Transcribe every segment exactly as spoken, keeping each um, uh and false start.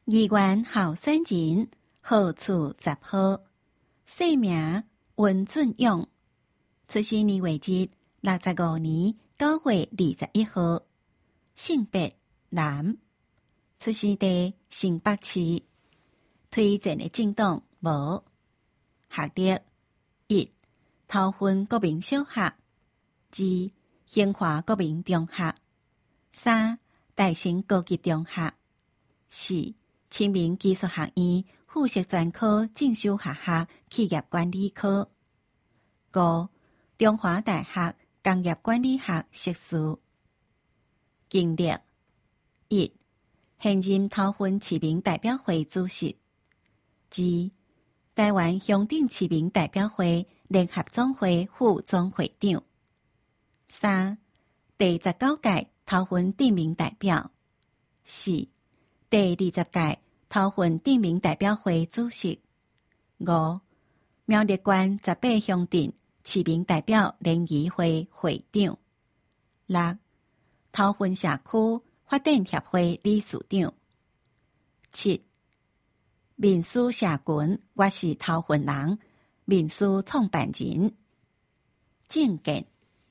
议员候选人号次十号，姓名温俊勇，出生年月日六十五年九月二十一号，性别男，出生地新北市，推荐的政党无，学历一头份国民小学，二兴华国民中学，三大成高级中学，四清明技术学院附属专科进修学校企业管理科，五中华大学工业管理学硕士。经历一现任头份市民代表会主席，二台湾乡镇市民代表会联合总会副总会长，三第十九届头份镇民代表，四第二十届头份镇民代表会主席，五苗栗县十八乡镇市民代表联谊会会长，六头份社区发展协会理事长，七民事社群我是头份人民事创办人。政见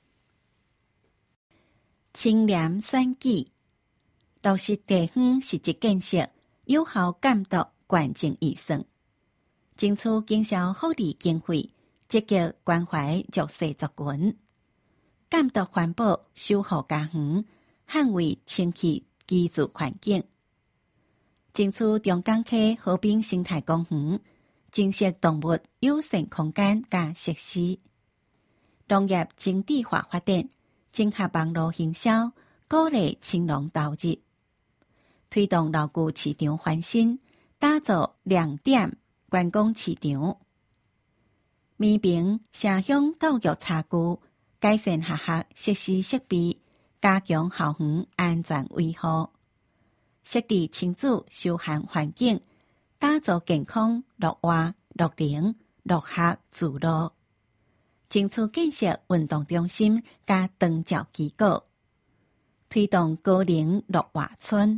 清廉选举，落实地方实质建设，有效监督县政预算，争取经销福利经费，积极关怀弱势族群，监督环保守护家园，捍卫清气居住环境，争取中港溪和平生态公园，珍惜动物友善空间甲设施，农业精致化发展，整合网络营销，鼓励青农投入，推动老旧市场翻新，打造亮点观光市场，弥平城乡教育差距，改善学校设施设备，加强校园安全维护，设置亲子休闲环境，打造健康乐活乐龄乐学自乐，争取建设运动中心加长照机构，推动高龄乐活村。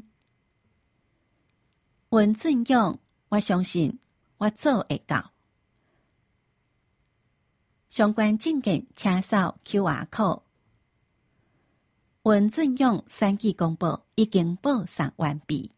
温俊勇，我相信我做会到。相关证件请扫 Q R code。温俊勇选举公报已经报送完毕。